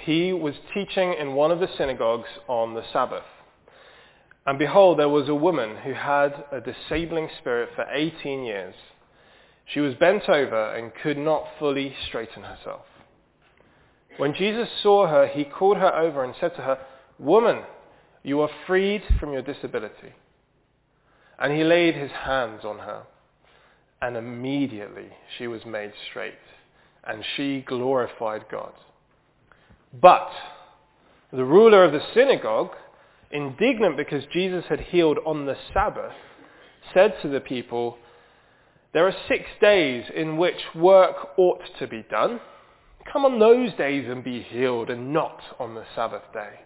he was teaching in one of the synagogues on the Sabbath. And behold, there was a woman who had a disabling spirit for 18 years. She was bent over and could not fully straighten herself. When Jesus saw her, he called her over and said to her, "Woman, you are freed from your disability." And he laid his hands on her, and immediately she was made straight, and she glorified God. But the ruler of the synagogue, indignant because Jesus had healed on the Sabbath, said to the people, "There are 6 days in which work ought to be done. Come on those days and be healed, and not on the Sabbath day."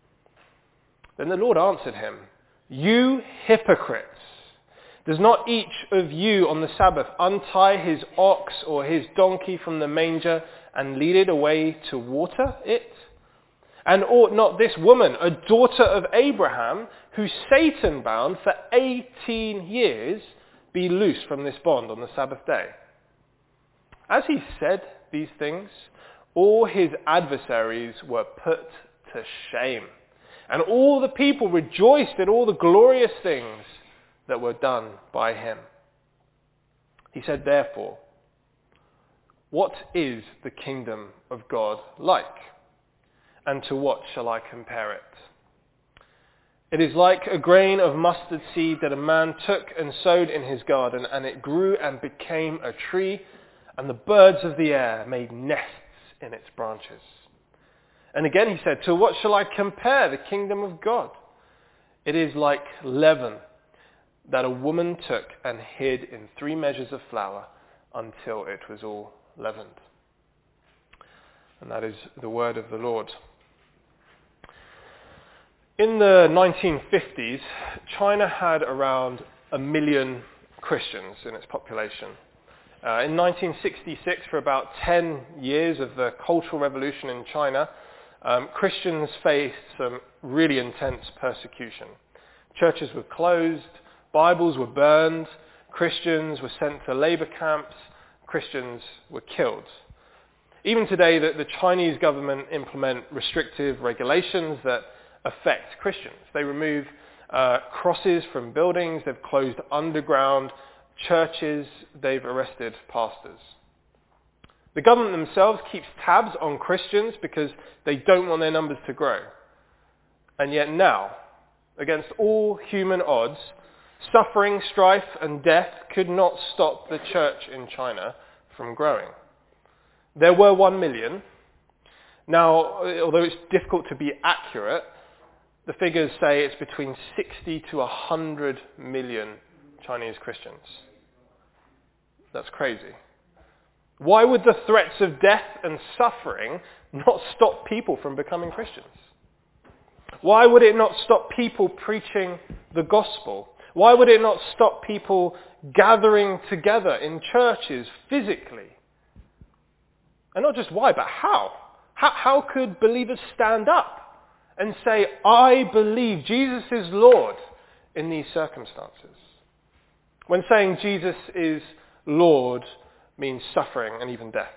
Then the Lord answered him, "You hypocrites! Does not each of you on the Sabbath untie his ox or his donkey from the manger and lead it away to water it? And ought not this woman, a daughter of Abraham, who Satan bound for 18 years, be loosed from this bond on the Sabbath day?" As he said these things, all his adversaries were put to shame, and all the people rejoiced at all the glorious things that were done by him. He said, "Therefore, what is the kingdom of God like? And to what shall I compare it? It is like a grain of mustard seed that a man took and sowed in his garden, and it grew and became a tree, and the birds of the air made nests in its branches." And again he said, "To what shall I compare the kingdom of God? It is like leaven that a woman took and hid in 3 measures of flour until it was all leavened." And that is the word of the Lord. In the 1950s, China had around 1 million Christians in its population. In 1966, for about 10 years of the Cultural Revolution in China, Christians faced some really intense persecution. Churches were closed, Bibles were burned, Christians were sent to labor camps, Christians were killed. Even today, the Chinese government implement restrictive regulations that affect Christians. They remove crosses from buildings, they've closed underground churches, they've arrested pastors. The government themselves keeps tabs on Christians because they don't want their numbers to grow. And yet now, against all human odds, suffering, strife and death could not stop the church in China from growing. There were 1 million. Now, although it's difficult to be accurate, the figures say it's between 60 to 100 million Chinese Christians. That's crazy. Why would the threats of death and suffering not stop people from becoming Christians? Why would it not stop people preaching the gospel? Why would it not stop people gathering together in churches physically? And not just why, but how? How could believers stand up and say, "I believe Jesus is Lord" in these circumstances? When saying Jesus is Lord means suffering and even death.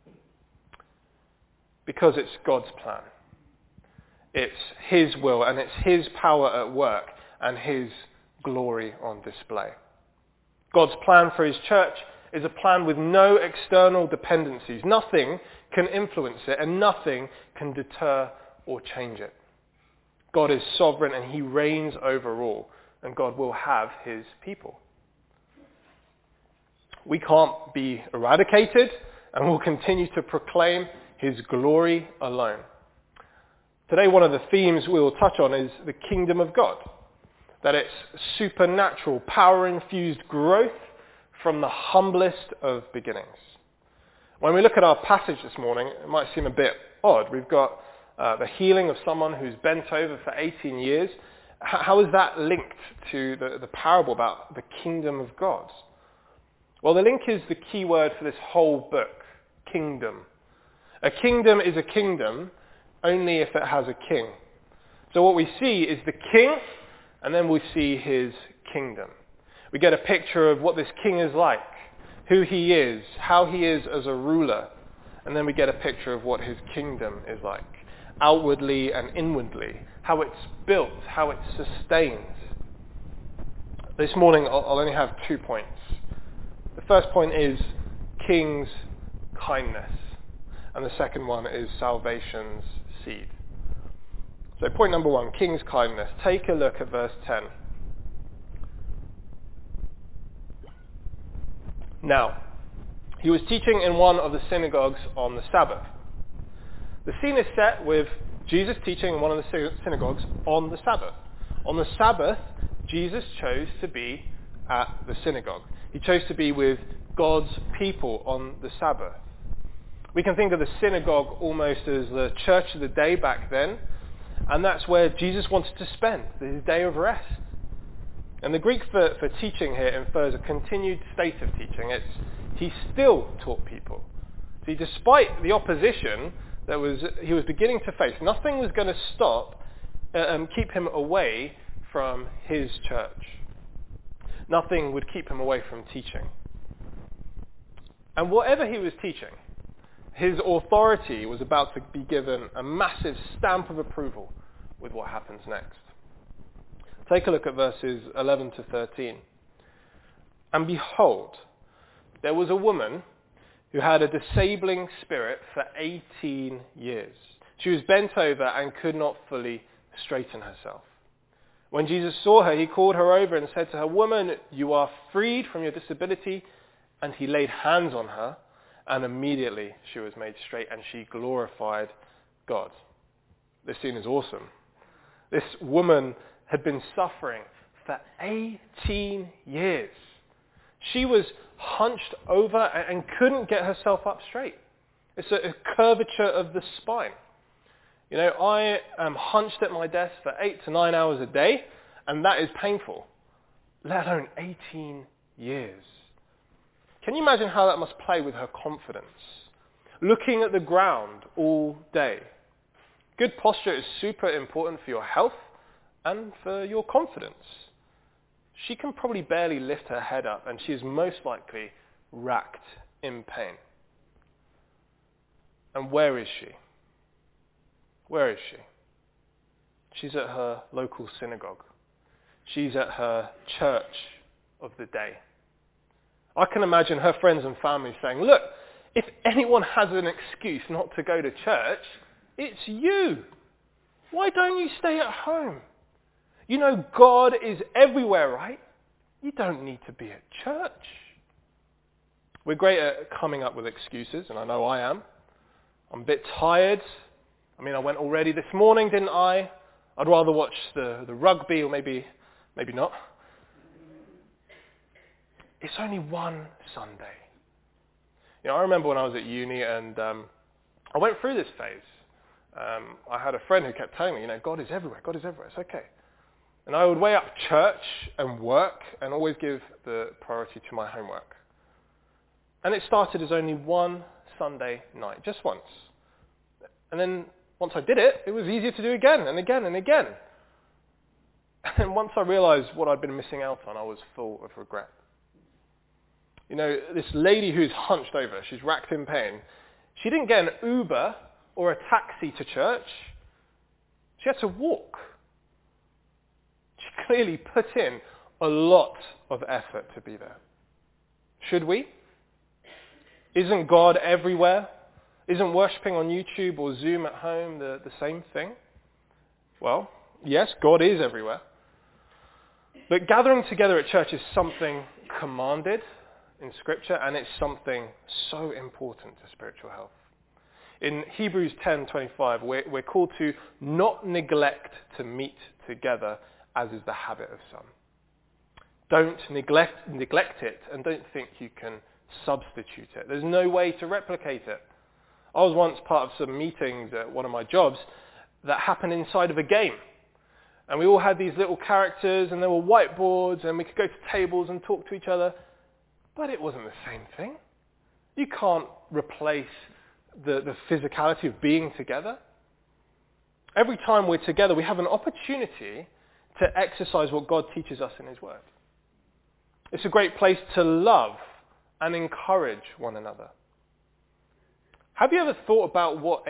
Because it's God's plan. It's his will and it's his power at work and his glory on display. God's plan for his church is a plan with no external dependencies. Nothing can influence it and nothing can deter or change it. God is sovereign and he reigns over all, and God will have his people. We can't be eradicated, and we'll continue to proclaim his glory alone. Today, one of the themes we will touch on is the kingdom of God, that it's supernatural, power-infused growth from the humblest of beginnings. When we look at our passage this morning, it might seem a bit odd. We've got the healing of someone who's bent over for 18 years. How is that linked to the parable about the kingdom of God? Well, the link is the key word for this whole book, kingdom. A kingdom is a kingdom only if it has a king. So what we see is the king, and then we see his kingdom. We get a picture of what this king is like, who he is, how he is as a ruler, and then we get a picture of what his kingdom is like. outwardly and inwardly, how it's built, how it's sustained. This morning I'll only have 2 points. The first point is King's kindness, and the second one is salvation's seed. So point number 1, King's kindness. Take a look at verse 10. Now, he was teaching in one of the synagogues on the Sabbath. The scene is set with Jesus teaching in one of the synagogues on the Sabbath. On the Sabbath, Jesus chose to be at the synagogue. He chose to be with God's people on the Sabbath. We can think of the synagogue almost as the church of the day back then, and that's where Jesus wanted to spend his day of rest. And the Greek for teaching here infers a continued state of teaching. He still taught people. See, despite the opposition he was beginning to face, nothing was going to stop and keep him away from his church. Nothing would keep him away from teaching. And whatever he was teaching, his authority was about to be given a massive stamp of approval with what happens next. Take a look at verses 11 to 13. And behold, there was a woman who had a disabling spirit for 18 years. She was bent over and could not fully straighten herself. When Jesus saw her, he called her over and said to her, "Woman, you are freed from your disability." And he laid hands on her, and immediately she was made straight, and she glorified God. This scene is awesome. This woman had been suffering for 18 years. She was hunched over and couldn't get herself up straight. It's a curvature of the spine. You know, I am hunched at my desk for 8 to 9 hours a day, and that is painful, let alone 18 years. Can you imagine how that must play with her confidence? Looking at the ground all day. Good posture is super important for your health and for your confidence. She can probably barely lift her head up, and she is most likely racked in pain. And where is she? Where is she? She's at her local synagogue. She's at her church of the day. I can imagine her friends and family saying, "Look, if anyone has an excuse not to go to church, it's you. Why don't you stay at home? You know God is everywhere, right? You don't need to be at church." We're great at coming up with excuses, and I know I am. I'm a bit tired. I mean, I went already this morning, didn't I? I'd rather watch the rugby, or maybe not. It's only one Sunday. You know, I remember when I was at uni, and I went through this phase. I had a friend who kept telling me, you know, God is everywhere, God is everywhere, it's okay. And I would weigh up church and work and always give the priority to my homework. And it started as only one Sunday night, just once. And then once I did it, it was easier to do again and again and again. And once I realized what I'd been missing out on, I was full of regret. You know, this lady who's hunched over, she's racked in pain, she didn't get an Uber or a taxi to church. She had to walk. She clearly put in a lot of effort to be there. Should we? Isn't God everywhere? Isn't worshipping on YouTube or Zoom at home the same thing? Well, yes, God is everywhere. But gathering together at church is something commanded in Scripture, and it's something so important to spiritual health. In Hebrews 10:25, we're called to not neglect to meet together, as is the habit of some. Don't neglect it, and don't think you can substitute it. There's no way to replicate it. I was once part of some meetings at one of my jobs that happened inside of a game. And we all had these little characters, and there were whiteboards, and we could go to tables and talk to each other. But it wasn't the same thing. You can't replace the physicality of being together. Every time we're together, we have an opportunity to exercise what God teaches us in His Word. It's a great place to love and encourage one another. Have you ever thought about what a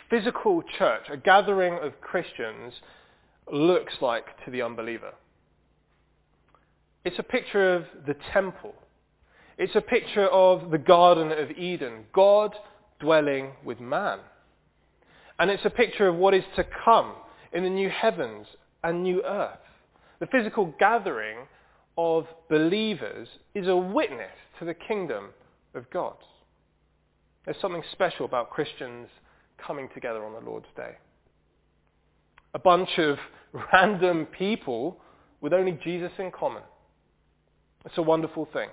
physical church, a gathering of Christians, looks like to the unbeliever. It's a picture of the temple. It's a picture of the Garden of Eden, God dwelling with man. And it's a picture of what is to come in the new heavens and new earth. The physical gathering of believers is a witness to the kingdom of God. There's something special about Christians coming together on the Lord's Day. A bunch of random people with only Jesus in common. It's a wonderful thing.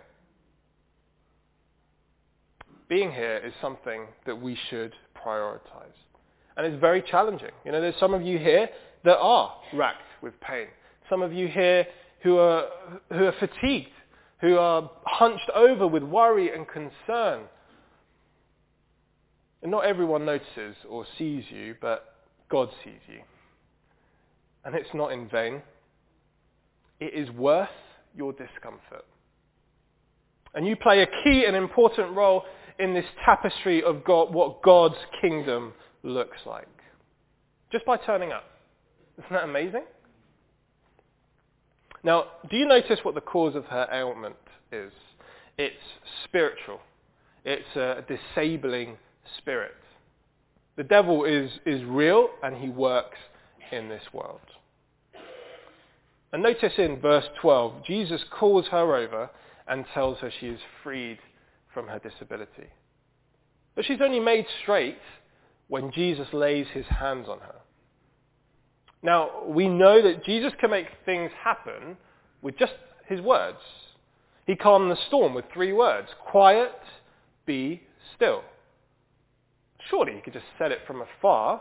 Being here is something that we should prioritize. And it's very challenging. You know, there's some of you here that are racked with pain. Some of you here who are fatigued, who are hunched over with worry and concern. And not everyone notices or sees you, but God sees you. And it's not in vain. It is worth your discomfort. And you play a key and important role in this tapestry of God, what God's kingdom looks like. Just by turning up. Isn't that amazing? Now, do you notice what the cause of her ailment is? It's spiritual. It's a disabling spirit. The devil is real and he works in this world. And notice in verse 12, Jesus calls her over and tells her she is freed from her disability. But she's only made straight when Jesus lays his hands on her. Now, we know that Jesus can make things happen with just his words. He calmed the storm with 3 words. Quiet, be still. Surely he could just said it from afar.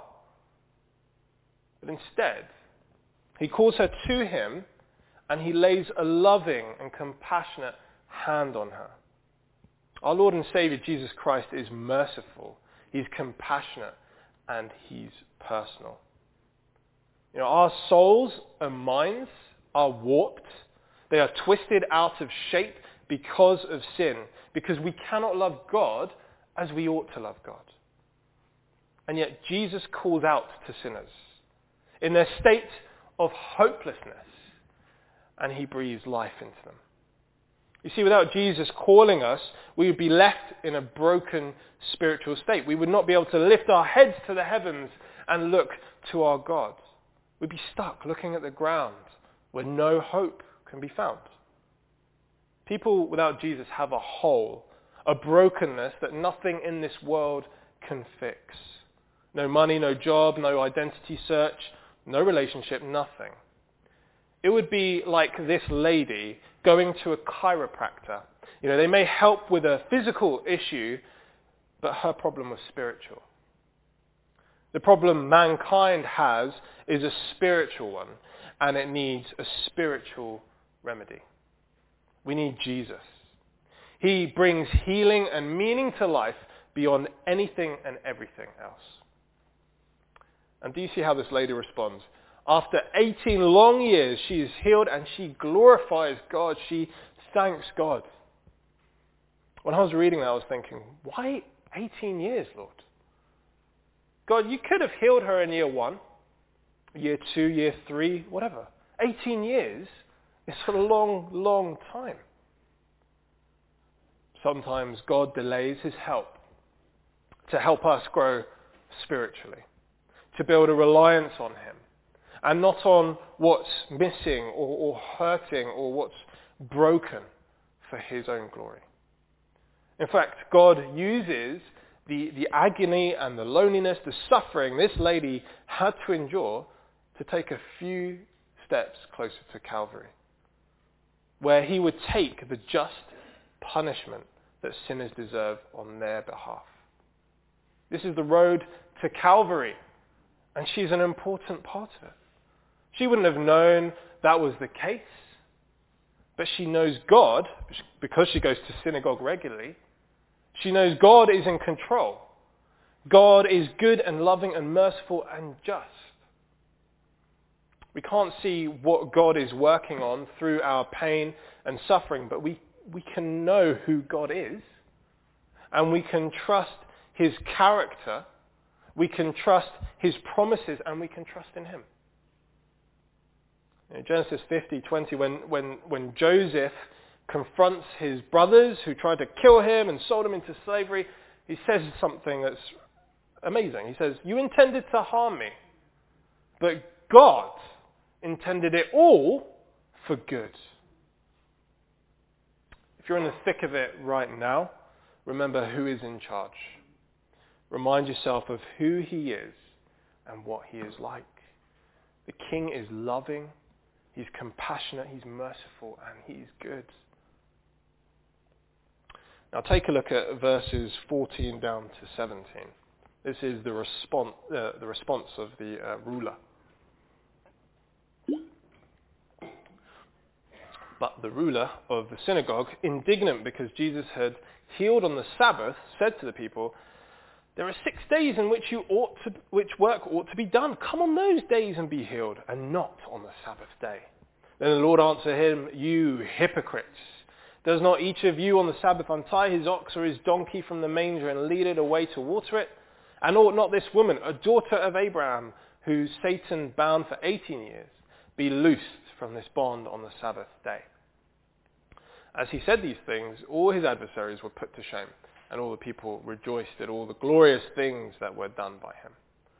But instead, he calls her to him and he lays a loving and compassionate hand on her. Our Lord and Saviour Jesus Christ is merciful. He's compassionate and he's personal. You know, our souls and minds are warped. They are twisted out of shape because of sin, because we cannot love God as we ought to love God. And yet Jesus calls out to sinners in their state of hopelessness, and he breathes life into them. You see, without Jesus calling us, we would be left in a broken spiritual state. We would not be able to lift our heads to the heavens and look to our God. We'd be stuck looking at the ground where no hope can be found. People without Jesus have a hole, a brokenness that nothing in this world can fix. No money, no job, no identity search, no relationship, nothing. It would be like this lady going to a chiropractor. You know, they may help with a physical issue, but her problem was spiritual. The problem mankind has is a spiritual one, and it needs a spiritual remedy. We need Jesus. He brings healing and meaning to life beyond anything and everything else. And do you see how this lady responds? After 18 long years, she is healed and she glorifies God. She thanks God. When I was reading that, I was thinking, why 18 years, Lord? God, you could have healed her in year 1, year 2, year 3, whatever. 18 years is a long, long time. Sometimes God delays his help to help us grow spiritually, to build a reliance on him, and not on what's missing or hurting or what's broken for his own glory. In fact, God uses the agony and the loneliness, the suffering this lady had to endure to take a few steps closer to Calvary, where he would take the just punishment that sinners deserve on their behalf. This is the road to Calvary, and she's an important part of it. She wouldn't have known that was the case, but she knows God, because she goes to synagogue regularly. She knows God is in control. God is good and loving and merciful and just. We can't see what God is working on through our pain and suffering, but we can know who God is, and we can trust his character We can trust his promises, and we can trust in him. In Genesis 50:20, when Joseph confronts his brothers who tried to kill him and sold him into slavery, he says something that's amazing. He says, "You intended to harm me, but God intended it all for good." If you're in the thick of it right now, remember who is in charge. Remind yourself of who he is and what he is like. The King is loving, he's compassionate, he's merciful, and he's good. Now take a look at verses 14 down to 17. This is the response of the ruler. But the ruler of the synagogue, indignant because Jesus had healed on the Sabbath, said to the people, "There are 6 days in which which work ought to be done. Come on those days and be healed, and not on the Sabbath day." Then the Lord answered him, "You hypocrites! Does not each of you on the Sabbath untie his ox or his donkey from the manger and lead it away to water it? And ought not this woman, a daughter of Abraham, who Satan bound for 18 years, be loosed from this bond on the Sabbath day?" As he said these things, all his adversaries were put to shame, and all the people rejoiced at all the glorious things that were done by him.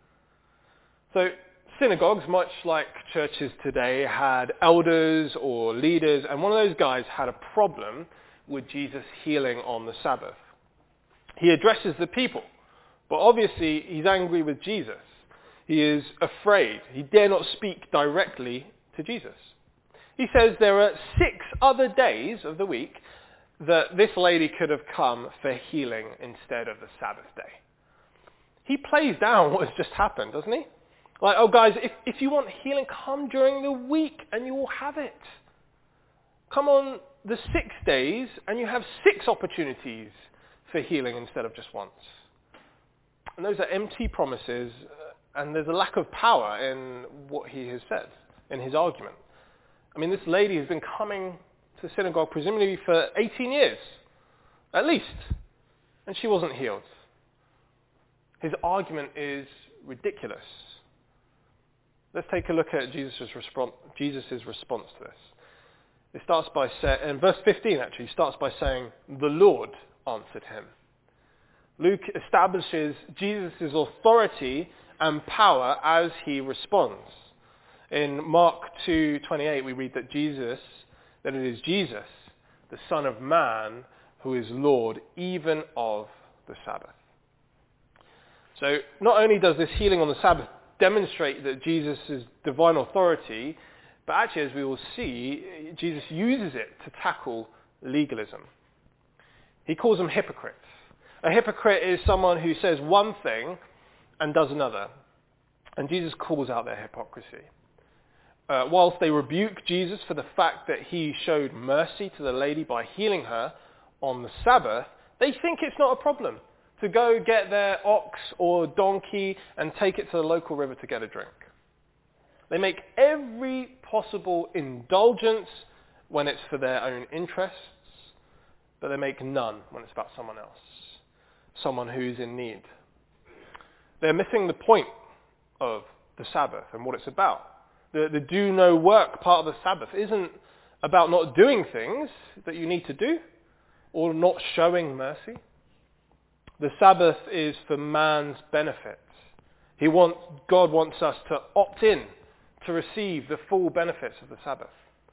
So synagogues, much like churches today, had elders or leaders, and one of those guys had a problem with Jesus healing on the Sabbath. He addresses the people, but obviously he's angry with Jesus. He is afraid. He dare not speak directly to Jesus. He says there are 6 other days of the week that this lady could have come for healing instead of the Sabbath day. He plays down what has just happened, doesn't he? Like, oh guys, if you want healing, come during the week and you will have it. Come on the 6 days and you have 6 opportunities for healing instead of just once. And those are empty promises, and there's a lack of power in what he has said, in his argument. I mean, this lady has been coming to synagogue presumably for 18 years, at least, and she wasn't healed. His argument is ridiculous. Let's take a look at Jesus' response to this. It starts by in verse 15 actually, starts by saying, "The Lord answered him." Luke establishes Jesus' authority and power as he responds. In Mark 2:28 we read that it is Jesus, the Son of Man, who is Lord even of the Sabbath. So not only does this healing on the Sabbath demonstrate that Jesus' divine authority, but actually, as we will see, Jesus uses it to tackle legalism. He calls them hypocrites. A hypocrite is someone who says one thing and does another. And Jesus calls out their hypocrisy. Whilst they rebuke Jesus for the fact that he showed mercy to the lady by healing her on the Sabbath, they think it's not a problem to go get their ox or donkey and take it to the local river to get a drink. They make every possible indulgence when it's for their own interests, but they make none when it's about someone else, someone who's in need. They're missing the point of the Sabbath and what it's about. The do no work part of the Sabbath isn't about not doing things that you need to do or not showing mercy. The Sabbath is for man's benefit. God wants us to opt in to receive the full benefits of the Sabbath.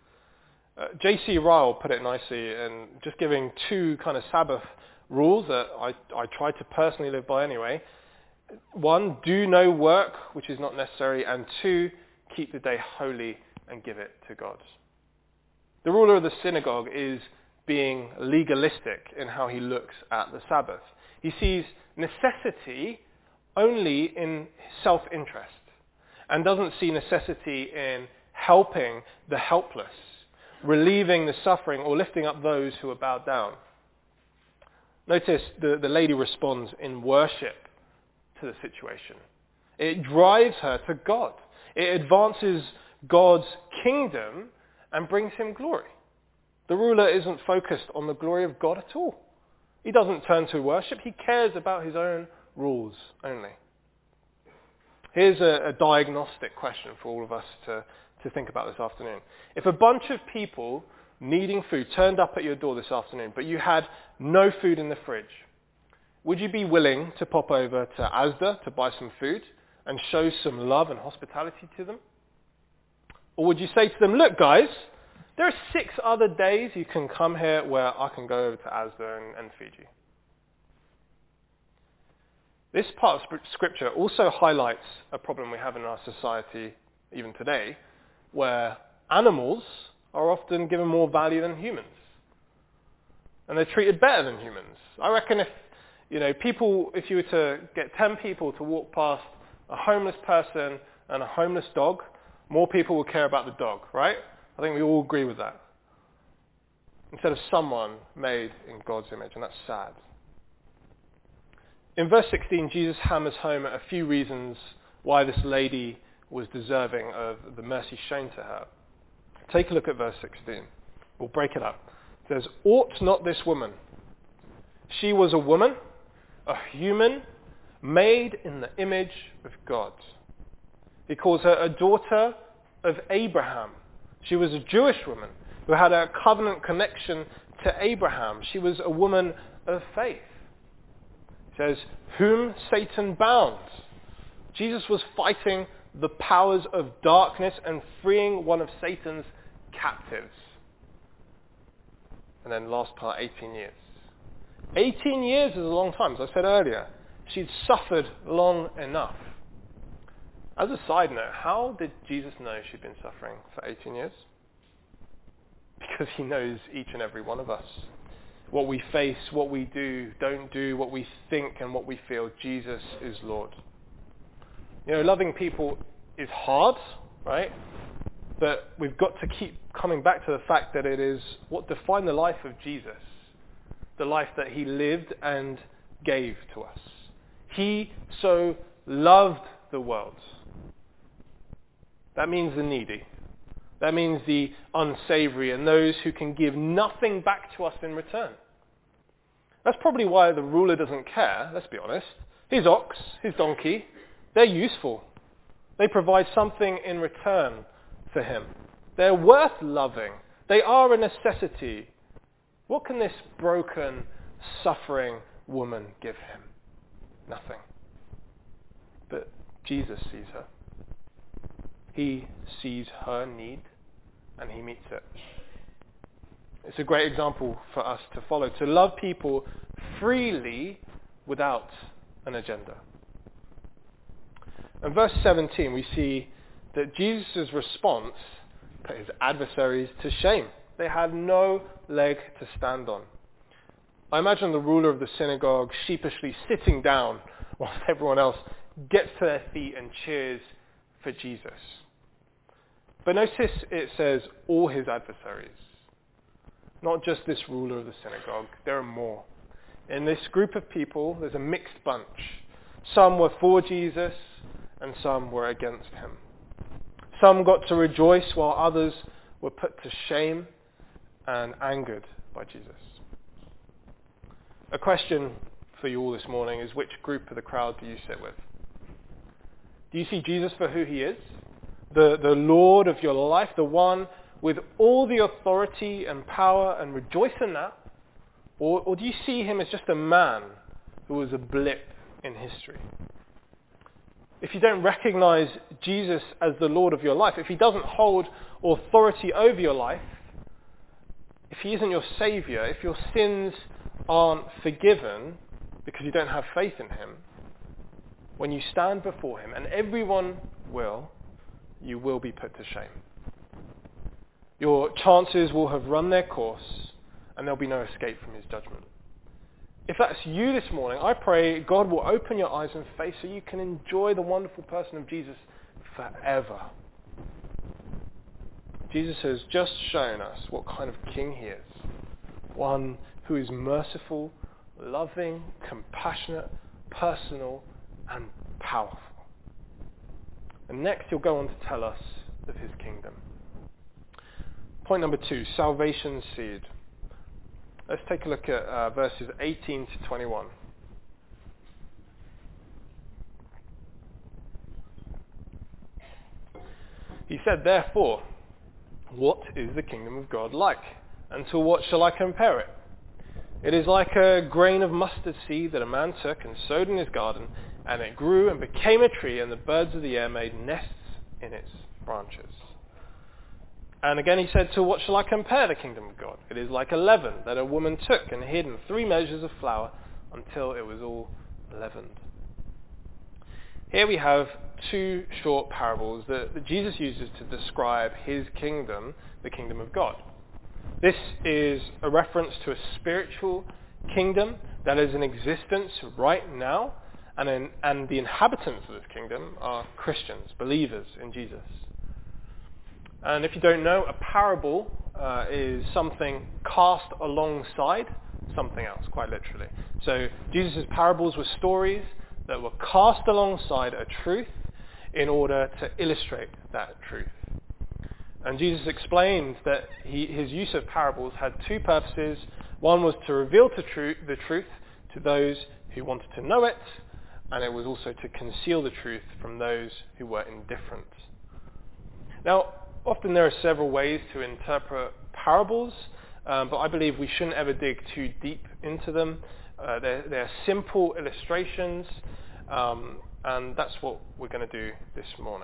J.C. Ryle put it nicely in just giving 2 kind of Sabbath rules that I try to personally live by anyway. 1, do no work, which is not necessary, and 2, keep the day holy and give it to God. The ruler of the synagogue is being legalistic in how he looks at the Sabbath. He sees necessity only in self-interest and doesn't see necessity in helping the helpless, relieving the suffering, or lifting up those who are bowed down. Notice the lady responds in worship to the situation. It drives her to God. It advances God's kingdom and brings him glory. The ruler isn't focused on the glory of God at all. He doesn't turn to worship. He cares about his own rules only. Here's a diagnostic question for all of us to think about this afternoon. If a bunch of people needing food turned up at your door this afternoon, but you had no food in the fridge, would you be willing to pop over to Asda to buy some food and show some love and hospitality to them? Or would you say to them, look guys, there are 6 other days you can come here where I can go over to Asda and feed you? This part of Scripture also highlights a problem we have in our society even today, where animals are often given more value than humans. And they're treated better than humans. I reckon if you were to get 10 people to walk past a homeless person and a homeless dog, more people will care about the dog, right? I think we all agree with that. Instead of someone made in God's image, and that's sad. In verse 16, Jesus hammers home a few reasons why this lady was deserving of the mercy shown to her. Take a look at verse 16. We'll break it up. It says, ought not this woman? She was a woman, a human, made in the image of God. He calls her a daughter of Abraham. She was a Jewish woman who had a covenant connection to Abraham. She was a woman of faith. He says, whom Satan bound. Jesus was fighting the powers of darkness and freeing one of Satan's captives. And then last part, 18 years. 18 years is a long time, as I said earlier. She'd suffered long enough. As a side note, how did Jesus know she'd been suffering for 18 years? Because he knows each and every one of us. What we face, what we do, don't do, what we think and what we feel, Jesus is Lord. Loving people is hard, right? But we've got to keep coming back to the fact that it is what defined the life of Jesus. The life that he lived and gave to us. He so loved the world. That means the needy. That means the unsavory and those who can give nothing back to us in return. That's probably why the ruler doesn't care, let's be honest. His ox, his donkey, they're useful. They provide something in return for him. They're worth loving. They are a necessity. What can this broken, suffering woman give him? Nothing. But Jesus sees her. He sees her need and he meets it. It's a great example for us to follow, to love people freely without an agenda. In verse 17 we see that Jesus' response put his adversaries to shame. They had no leg to stand on. I imagine the ruler of the synagogue sheepishly sitting down whilst everyone else gets to their feet and cheers for Jesus. But notice it says all his adversaries. Not just this ruler of the synagogue. There are more. In this group of people, there's a mixed bunch. Some were for Jesus and some were against him. Some got to rejoice while others were put to shame and angered by Jesus. A question for you all this morning is, which group of the crowd do you sit with? Do you see Jesus for who he is? The Lord of your life, the one with all the authority and power, and rejoice in that? Or do you see him as just a man who was a blip in history? If you don't recognize Jesus as the Lord of your life, if he doesn't hold authority over your life, if he isn't your Saviour, if your sins aren't forgiven because you don't have faith in him, when you stand before him, and everyone will, you will be put to shame. Your chances will have run their course and there'll be no escape from his judgment. If that's you this morning, I pray God will open your eyes and faith so you can enjoy the wonderful person of Jesus forever. Jesus has just shown us what kind of king he is. One who is merciful, loving, compassionate, personal, and powerful. And next he'll go on to tell us of his kingdom. Point number 2, salvation's seed. Let's take a look at verses 18 to 21. He said, therefore, what is the kingdom of God like? And to what shall I compare it? It is like a grain of mustard seed that a man took and sowed in his garden, and it grew and became a tree, and the birds of the air made nests in its branches. And again he said, to what shall I compare the kingdom of God? It is like a leaven that a woman took and hid in 3 measures of flour until it was all leavened. Here we have 2 short parables that Jesus uses to describe his kingdom, the kingdom of God. This is a reference to a spiritual kingdom that is in existence right now, and the inhabitants of this kingdom are Christians, believers in Jesus. And if you don't know, a parable is something cast alongside something else, quite literally. So Jesus' parables were stories that were cast alongside a truth in order to illustrate that truth. And Jesus explained that his use of parables had 2 purposes. One was to reveal the truth to those who wanted to know it, and it was also to conceal the truth from those who were indifferent. Now, often there are several ways to interpret parables, but I believe we shouldn't ever dig too deep into them. They're simple illustrations, and that's what we're going to do this morning.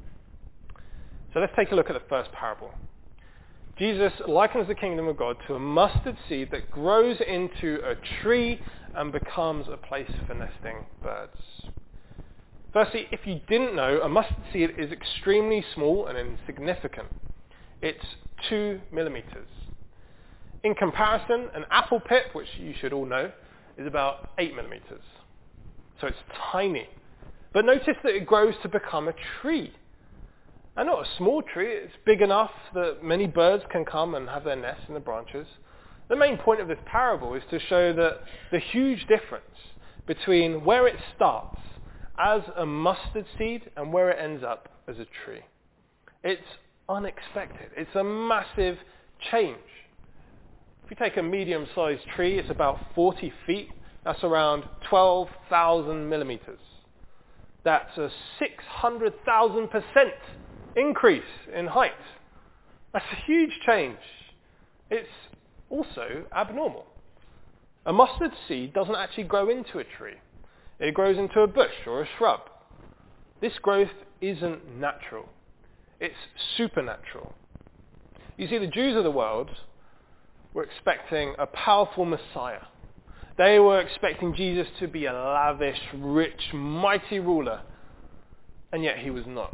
So let's take a look at the first parable. Jesus likens the kingdom of God to a mustard seed that grows into a tree and becomes a place for nesting birds. Firstly, if you didn't know, a mustard seed is extremely small and insignificant. It's 2 millimeters. In comparison, an apple pip, which you should all know, is about 8 millimeters. So it's tiny. But notice that it grows to become a tree. And not a small tree, it's big enough that many birds can come and have their nests in the branches. The main point of this parable is to show that the huge difference between where it starts as a mustard seed and where it ends up as a tree. It's unexpected. It's a massive change. If you take a medium-sized tree, it's about 40 feet. That's around 12,000 millimeters. That's a 600,000% increase in height. That's a huge change. It's also abnormal. A mustard seed doesn't actually grow into a tree. It grows into a bush or a shrub. This growth isn't natural. It's supernatural. You see, the Jews of the world were expecting a powerful Messiah. They were expecting Jesus to be a lavish, rich, mighty ruler. And yet he was not.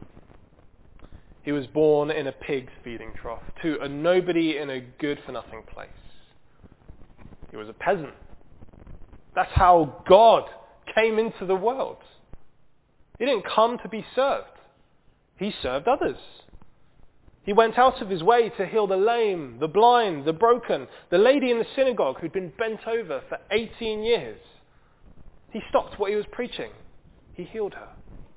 He was born in a pig's feeding trough to a nobody in a good-for-nothing place. He was a peasant. That's how God came into the world. He didn't come to be served. He served others. He went out of his way to heal the lame, the blind, the broken, the lady in the synagogue who'd been bent over for 18 years. He stopped what he was preaching. He healed her.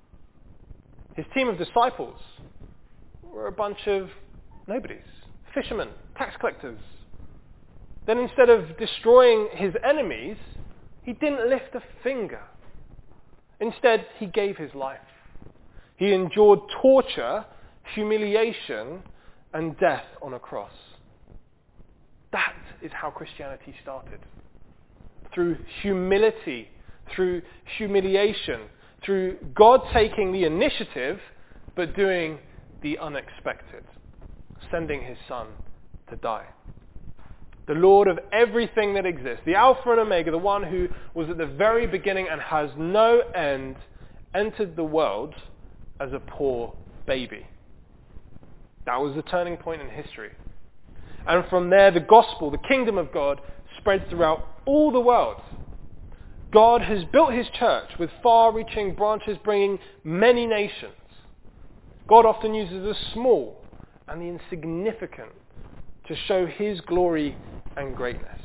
His team of disciples were a bunch of nobodies, fishermen, tax collectors. Then instead of destroying his enemies, he didn't lift a finger. Instead, he gave his life. He endured torture, humiliation, and death on a cross. That is how Christianity started. Through humility, through humiliation, through God taking the initiative, but doing the unexpected, sending his son to die. The Lord of everything that exists, the Alpha and Omega, the one who was at the very beginning and has no end, entered the world as a poor baby. That was the turning point in history. And from there, the gospel, the kingdom of God, spread throughout all the world. God has built his church with far-reaching branches bringing many nations. God often uses the small and the insignificant to show his glory and greatness.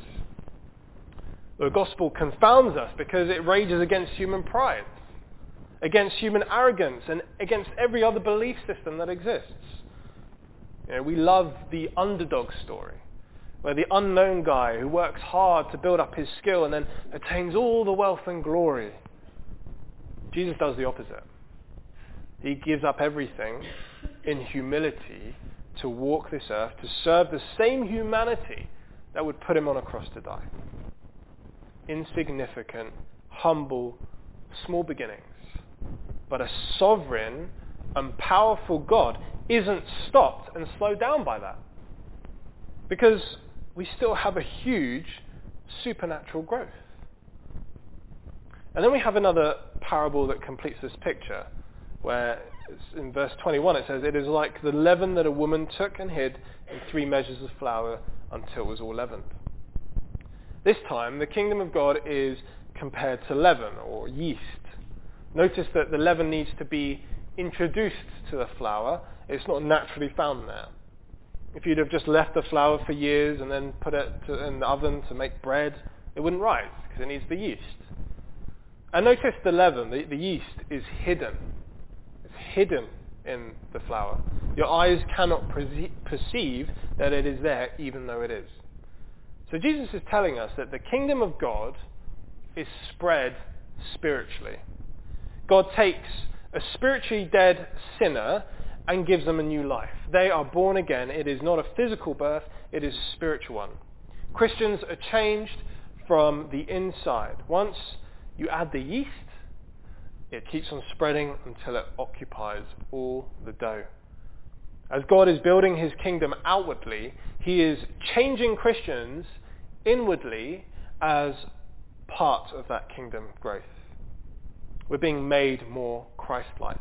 The gospel confounds us because it rages against human pride, against human arrogance, and against every other belief system that exists. You know, we love the underdog story, where the unknown guy who works hard to build up his skill and then attains all the wealth and glory. Jesus does the opposite. He gives up everything in humility to walk this earth, to serve the same humanity that would put him on a cross to die. Insignificant, humble, small beginnings. But a sovereign and powerful God isn't stopped and slowed down by that. Because we still have a huge supernatural growth. And then we have another parable that completes this picture, where in verse 21 it says, "It is like the leaven that a woman took and hid in 3 measures of flour until it was all leavened." This time, the kingdom of God is compared to leaven or yeast. Notice that the leaven needs to be introduced to the flour. It's not naturally found there. If you'd have just left the flour for years and then put it in the oven to make bread, it wouldn't rise because it needs the yeast. And notice the leaven, the yeast, is hidden. It's hidden in the flour. Your eyes cannot perceive that it is there, even though it is. So Jesus is telling us that the kingdom of God is spread spiritually. God takes a spiritually dead sinner and gives them a new life. They are born again. It is not a physical birth, it is a spiritual one. Christians are changed from the inside. Once you add the yeast, it keeps on spreading until it occupies all the dough. As God is building his kingdom outwardly, he is changing Christians inwardly as part of that kingdom growth. We're being made more Christ-like.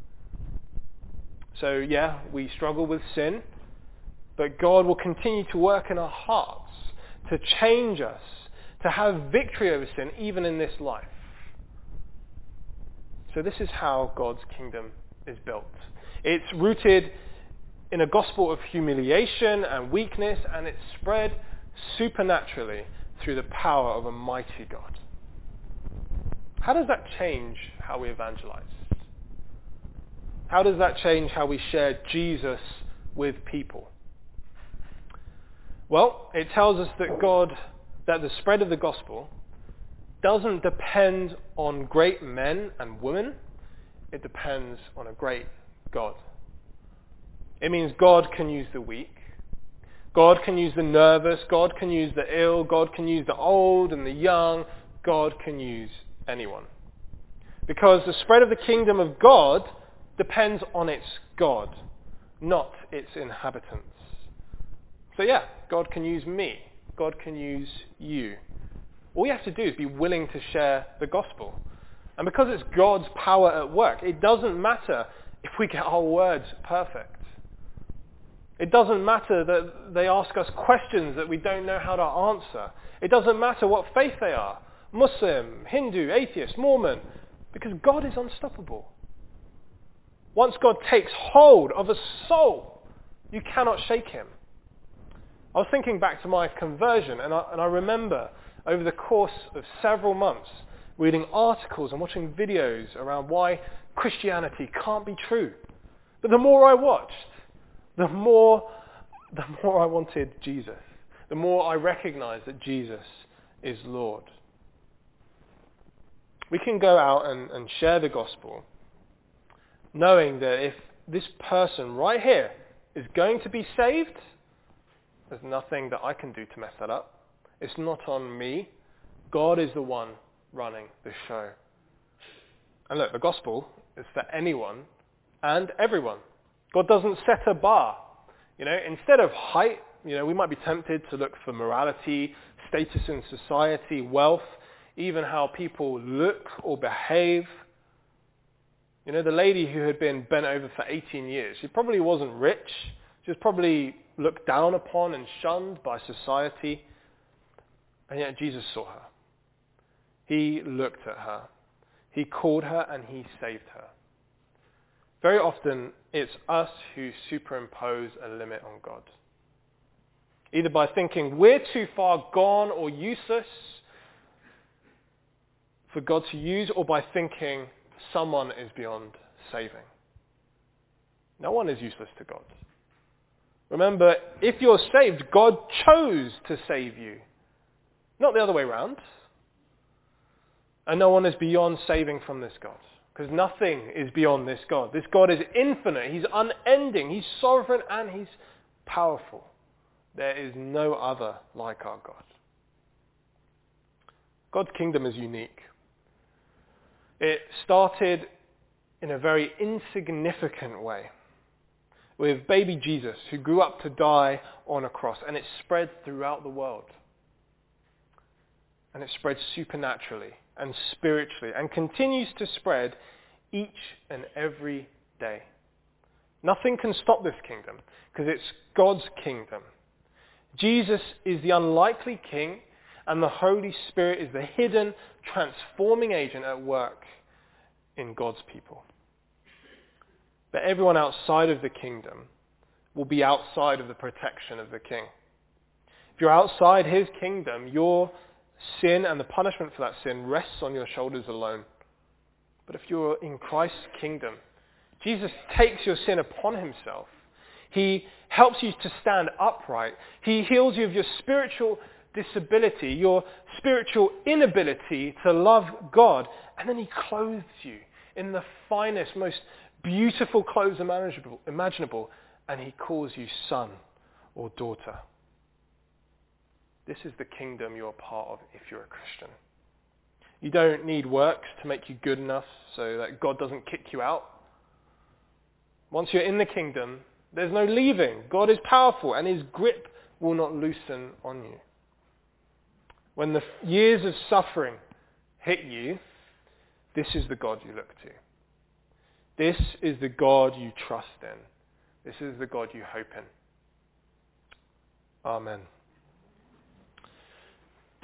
So yeah, we struggle with sin, but God will continue to work in our hearts to change us, to have victory over sin even in this life. So this is how God's kingdom is built. It's rooted in a gospel of humiliation and weakness, and it's spread supernaturally through the power of a mighty God. How does that change how we evangelize? How does that change how we share Jesus with people? Well, it tells us that the spread of the gospel doesn't depend on great men and women. It depends on a great God. It means God can use the weak. God can use the nervous. God can use the ill. God can use the old and the young. God can use anyone. Because the spread of the kingdom of God depends on its God, not its inhabitants. So yeah, God can use me. God can use you. All you have to do is be willing to share the gospel. And because it's God's power at work, it doesn't matter if we get our words perfect. It doesn't matter that they ask us questions that we don't know how to answer. It doesn't matter what faith they are, Muslim, Hindu, atheist, Mormon, because God is unstoppable. Once God takes hold of a soul, you cannot shake him. I was thinking back to my conversion, and I remember over the course of several months reading articles and watching videos around why Christianity can't be true. But the more I watched, the more I wanted Jesus. The more I recognized that Jesus is Lord. We can go out and share the gospel knowing that if this person right here is going to be saved, there's nothing that I can do to mess that up. It's not on me. God is the one running the show. And look, the gospel is for anyone and everyone. God doesn't set a bar. Instead of height, we might be tempted to look for morality, status in society, wealth, even how people look or behave. The lady who had been bent over for 18 years, she probably wasn't rich. She was probably looked down upon and shunned by society. And yet Jesus saw her. He looked at her. He called her and he saved her. Very often, it's us who superimpose a limit on God. Either by thinking we're too far gone or useless for God to use, or by thinking someone is beyond saving. No one is useless to God. Remember, if you're saved, God chose to save you, not the other way around. And no one is beyond saving from this God, Because nothing is beyond this God. This God is infinite. He's unending. He's sovereign and he's powerful. There is no other like our God. God's kingdom is unique. It started in a very insignificant way with baby Jesus, who grew up to die on a cross, and it spread throughout the world. And it spread supernaturally and spiritually and continues to spread each and every day. Nothing can stop this kingdom because it's God's kingdom. Jesus is the unlikely king, and the Holy Spirit is the hidden, transforming agent at work in God's people. But everyone outside of the kingdom will be outside of the protection of the king. If you're outside his kingdom, your sin and the punishment for that sin rests on your shoulders alone. But if you're in Christ's kingdom, Jesus takes your sin upon himself. He helps you to stand upright. He heals you of your spiritual disability, your spiritual inability to love God. And then he clothes you in the finest, most beautiful clothes imaginable, and he calls you son or daughter. This is the kingdom you're part of if you're a Christian. You don't need works to make you good enough so that God doesn't kick you out. Once you're in the kingdom, there's no leaving. God is powerful and his grip will not loosen on you. When the years of suffering hit you, this is the God you look to. This is the God you trust in. This is the God you hope in. Amen.